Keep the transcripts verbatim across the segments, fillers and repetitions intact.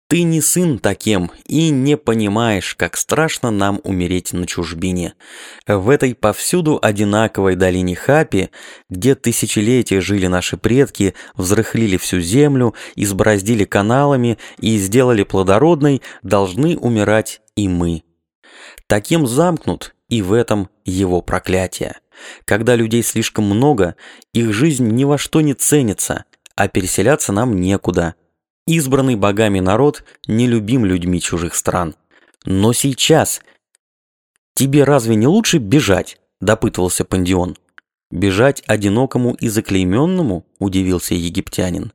Ты не сын таким и не понимаешь, как страшно нам умереть на чужбине. В этой повсюду одинаковой долине Хапи, где тысячелетия жили наши предки, взрыхлили всю землю, избороздили каналами и сделали плодородной, должны умирать и мы. Таким замкнут и в этом его проклятие. Когда людей слишком много, их жизнь ни во что не ценится, а переселяться нам некуда. Избранный богами народ не любим людьми чужих стран. Но сейчас... Тебе разве не лучше бежать? Допытывался Пандион. Бежать одинокому и заклейменному? Удивился египтянин.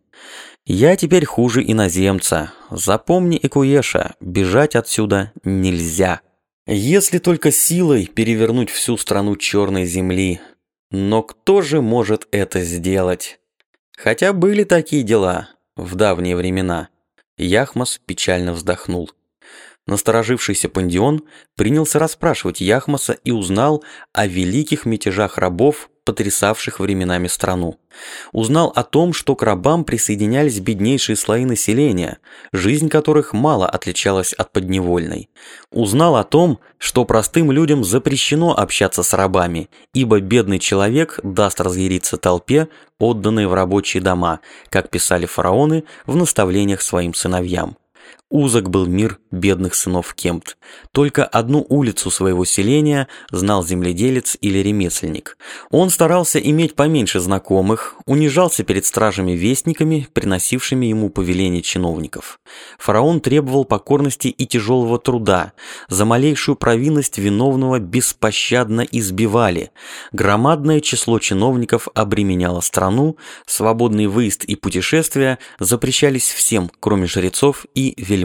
Я теперь хуже иноземца. Запомни, Экуеша, бежать отсюда нельзя. Если только силой перевернуть всю страну черной земли. Но кто же может это сделать? Хотя были такие дела в давние времена. Яхмос печально вздохнул. Насторожившийся Пандион принялся расспрашивать Яхмоса и узнал о великих мятежах рабов, потрясавших временами страну. Узнал о том, что к рабам присоединялись беднейшие слои населения, жизнь которых мало отличалась от подневольной. Узнал о том, что простым людям запрещено общаться с рабами, ибо бедный человек даст разъяриться толпе, отданной в рабочие дома, как писали фараоны в наставлениях своим сыновьям. Узок был мир бедных сынов Кемпт. Только одну улицу своего селения знал земледелец или ремесленник. Он старался иметь поменьше знакомых, унижался перед стражами-вестниками, приносившими ему повеления чиновников. Фараон требовал покорности и тяжелого труда. За малейшую провинность виновного беспощадно избивали. Громадное число чиновников обременяло страну, свободный выезд и путешествия запрещались всем, кроме жрецов и вельмож.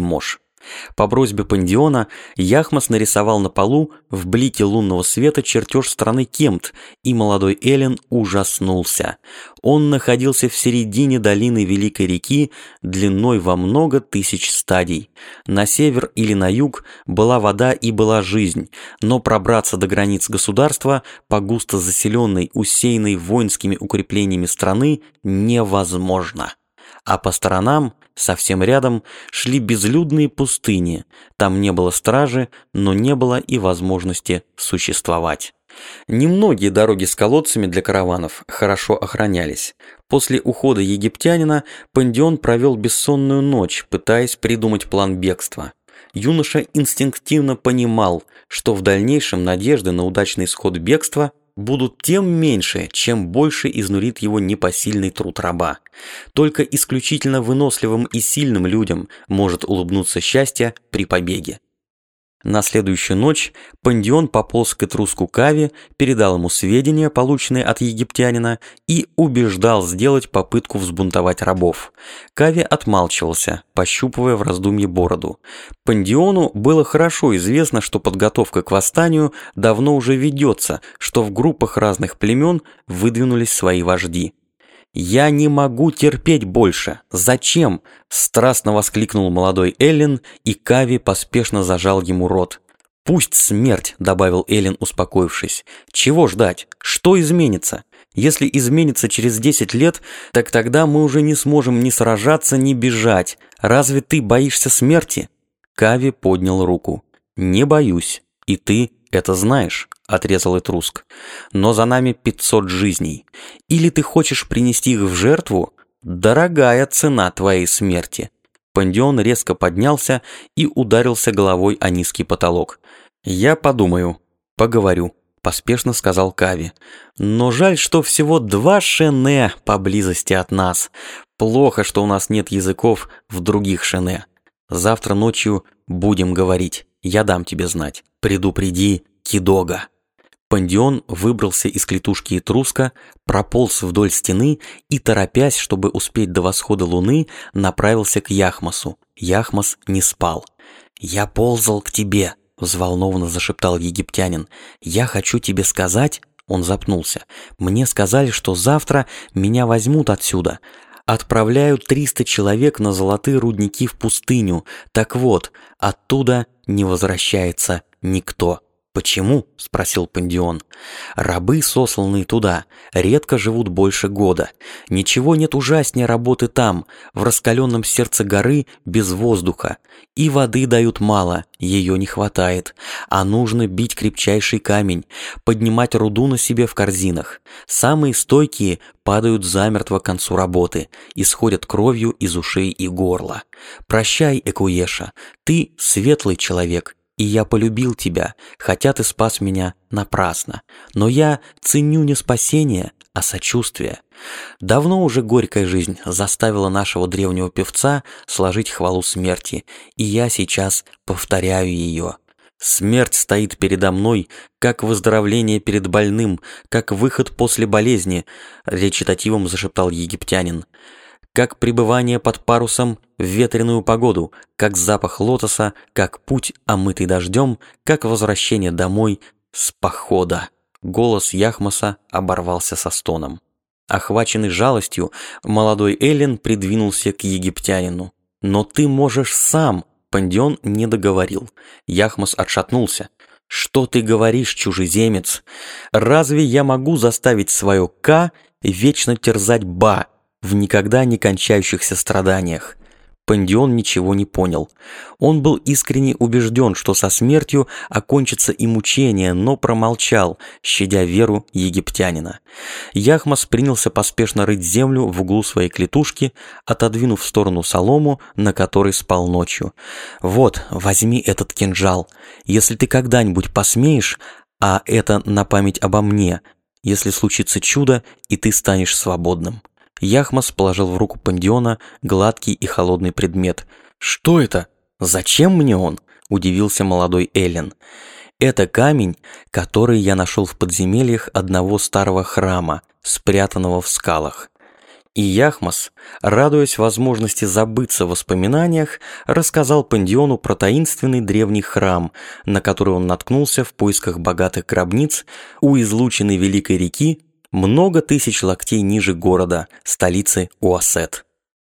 По просьбе Пандиона Яхмос нарисовал на полу в блике лунного света чертеж страны Кемпт, и молодой Эллен ужаснулся. Он находился в середине долины Великой реки длиной во много тысяч стадий. На север или на юг была вода и была жизнь, но пробраться до границ государства по густо заселенной, усеянной воинскими укреплениями страны невозможно. А по сторонам, совсем рядом, шли безлюдные пустыни. Там не было стражи, но не было и возможности существовать. Немногие дороги с колодцами для караванов хорошо охранялись. После ухода египтянина Пандион провел бессонную ночь, пытаясь придумать план бегства. Юноша инстинктивно понимал, что в дальнейшем надежды на удачный исход бегства будут тем меньше, чем больше изнурит его непосильный труд раба. Только исключительно выносливым и сильным людям может улыбнуться счастье при побеге. На следующую ночь Пандион пополз к этруску Кави, передал ему сведения, полученные от египтянина, и убеждал сделать попытку взбунтовать рабов. Кави отмалчивался, пощупывая в раздумье бороду. Пандиону было хорошо известно, что подготовка к восстанию давно уже ведется, что в группах разных племен выдвинулись свои вожди. «Я не могу терпеть больше! Зачем?» – страстно воскликнул молодой Эллен, и Кави поспешно зажал ему рот. «Пусть смерть!» – добавил Эллен, успокоившись. «Чего ждать? Что изменится? Если изменится через десять лет, так тогда мы уже не сможем ни сражаться, ни бежать. Разве ты боишься смерти?» Кави поднял руку. «Не боюсь, и ты это знаешь», — отрезал Этруск. «Но за нами пятьсот жизней. Или ты хочешь принести их в жертву? Дорогая цена твоей смерти». Пандион резко поднялся и ударился головой о низкий потолок. «Я подумаю, поговорю», — поспешно сказал Кави. «Но жаль, что всего два шене поблизости от нас. Плохо, что у нас нет языков в других шене. Завтра ночью будем говорить. Я дам тебе знать. Предупреди Кидога». Пандион выбрался из клетушки Этруска, прополз вдоль стены и, торопясь, чтобы успеть до восхода луны, направился к Яхмосу. Яхмос не спал. «Я ползал к тебе», — взволнованно зашептал египтянин. «Я хочу тебе сказать...» Он запнулся. «Мне сказали, что завтра меня возьмут отсюда. Отправляют триста человек на золотые рудники в пустыню. Так вот, оттуда не возвращается никто». «Почему?» – спросил Пандион. «Рабы, сосланные туда, редко живут больше года. Ничего нет ужаснее работы там, в раскаленном сердце горы, без воздуха. И воды дают мало, ее не хватает. А нужно бить крепчайший камень, поднимать руду на себе в корзинах. Самые стойкие падают замертво к концу работы, исходят кровью из ушей и горла. Прощай, Экуеша, ты светлый человек. И я полюбил тебя, хотя ты спас меня напрасно. Но я ценю не спасение, а сочувствие. Давно уже горькая жизнь заставила нашего древнего певца сложить хвалу смерти, и я сейчас повторяю ее. Смерть стоит передо мной, как выздоровление перед больным, как выход после болезни, речитативом зашептал египтянин. Как пребывание под парусом в ветреную погоду, как запах лотоса, как путь, омытый дождем, как возвращение домой с похода. Голос Яхмоса оборвался со стоном. Охваченный жалостью, молодой Эллин придвинулся к египтянину. «Но ты можешь сам!» Пандион не договорил. Яхмос отшатнулся. «Что ты говоришь, чужеземец? Разве я могу заставить свое «ка» вечно терзать «ба» в никогда не кончающихся страданиях?» Пандион ничего не понял. Он был искренне убежден, что со смертью окончится и мучение, но промолчал, щадя веру египтянина. Яхмос принялся поспешно рыть землю в углу своей клетушки, отодвинув в сторону солому, на которой спал ночью. «Вот, возьми этот кинжал. Если ты когда-нибудь посмеешь, а это на память обо мне, если случится чудо, и ты станешь свободным». Яхмос положил в руку Пандиона гладкий и холодный предмет. «Что это? Зачем мне он?» – удивился молодой Эллин. «Это камень, который я нашел в подземельях одного старого храма, спрятанного в скалах». И Яхмос, радуясь возможности забыться в воспоминаниях, рассказал Пандиону про таинственный древний храм, на который он наткнулся в поисках богатых гробниц у излученной Великой реки, много тысяч локтей ниже города, столицы Уасет.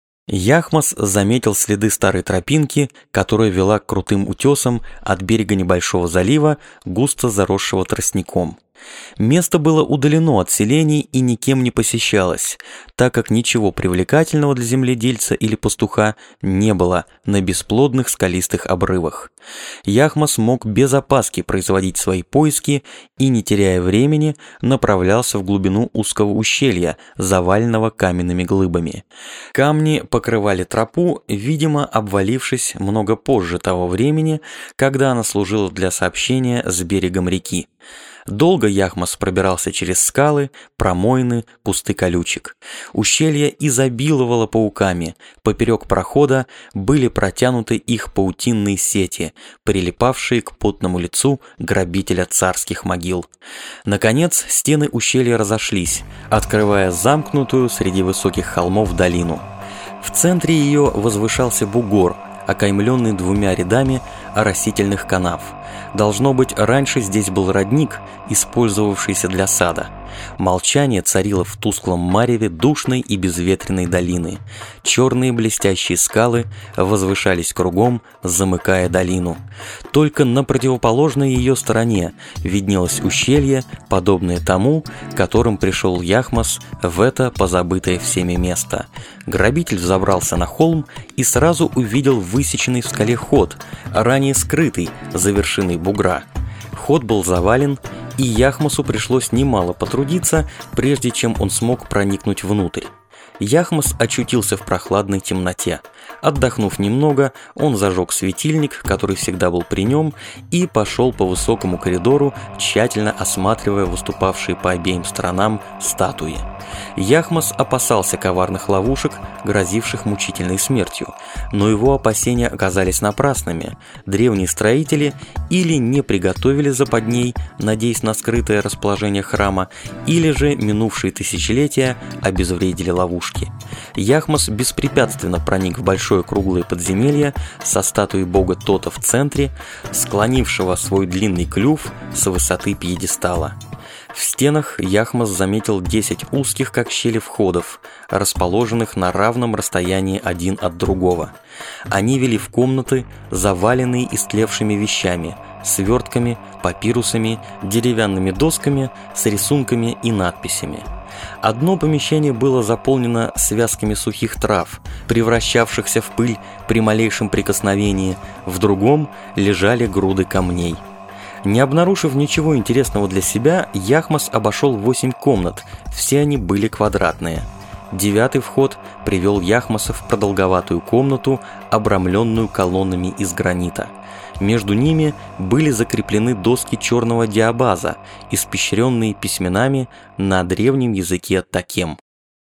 Яхмос заметил следы старой тропинки, которая вела к крутым утесам от берега небольшого залива, густо заросшего тростником. Место было удалено от селений и никем не посещалось, так как ничего привлекательного для земледельца или пастуха не было на бесплодных скалистых обрывах. Яхмос мог без опаски производить свои поиски и, не теряя времени, направлялся в глубину узкого ущелья, заваленного каменными глыбами. Камни покрывали тропу, видимо, обвалившись много позже того времени, когда она служила для сообщения с берегом реки. Долго Яхмос пробирался через скалы, промоины, кусты колючек. Ущелье изобиловало пауками, поперек прохода были протянуты их паутинные сети, прилипавшие к потному лицу грабителя царских могил. Наконец, стены ущелья разошлись, открывая замкнутую среди высоких холмов долину. В центре ее возвышался бугор, окаймленный двумя рядами оросительных канав. Должно быть, раньше здесь был родник, использовавшийся для сада. Молчание царило в тусклом мареве душной и безветренной долины. Черные блестящие скалы возвышались кругом, замыкая долину. Только на противоположной ее стороне виднелось ущелье, подобное тому, которым пришел Яхмос в это позабытое всеми место. Грабитель взобрался на холм и сразу увидел высеченный в скале ход, ранее скрытый за вершиной бугра. Ход был завален, и Яхмосу пришлось немало потрудиться, прежде чем он смог проникнуть внутрь. Яхмос очутился в прохладной темноте. Отдохнув немного, он зажег светильник, который всегда был при нем, и пошел по высокому коридору, тщательно осматривая выступавшие по обеим сторонам статуи. Яхмос опасался коварных ловушек, грозивших мучительной смертью, но его опасения оказались напрасными. Древние строители или не приготовили западней, надеясь на скрытое расположение храма, или же минувшие тысячелетия обезвредили ловушки. Яхмос беспрепятственно проник в большое круглое подземелье со статуей бога Тота в центре, склонившего свой длинный клюв с высоты пьедестала. В стенах Яхмос заметил десять узких, как щели, входов, расположенных на равном расстоянии один от другого. Они вели в комнаты, заваленные истлевшими вещами, свертками, папирусами, деревянными досками с рисунками и надписями. Одно помещение было заполнено связками сухих трав, превращавшихся в пыль при малейшем прикосновении, в другом лежали груды камней. Не обнаружив ничего интересного для себя, Яхмос обошел восемь комнат, все они были квадратные. Девятый вход привел Яхмоса в продолговатую комнату, обрамленную колоннами из гранита. Между ними были закреплены доски черного диабаза, испещренные письменами на древнем языке такем.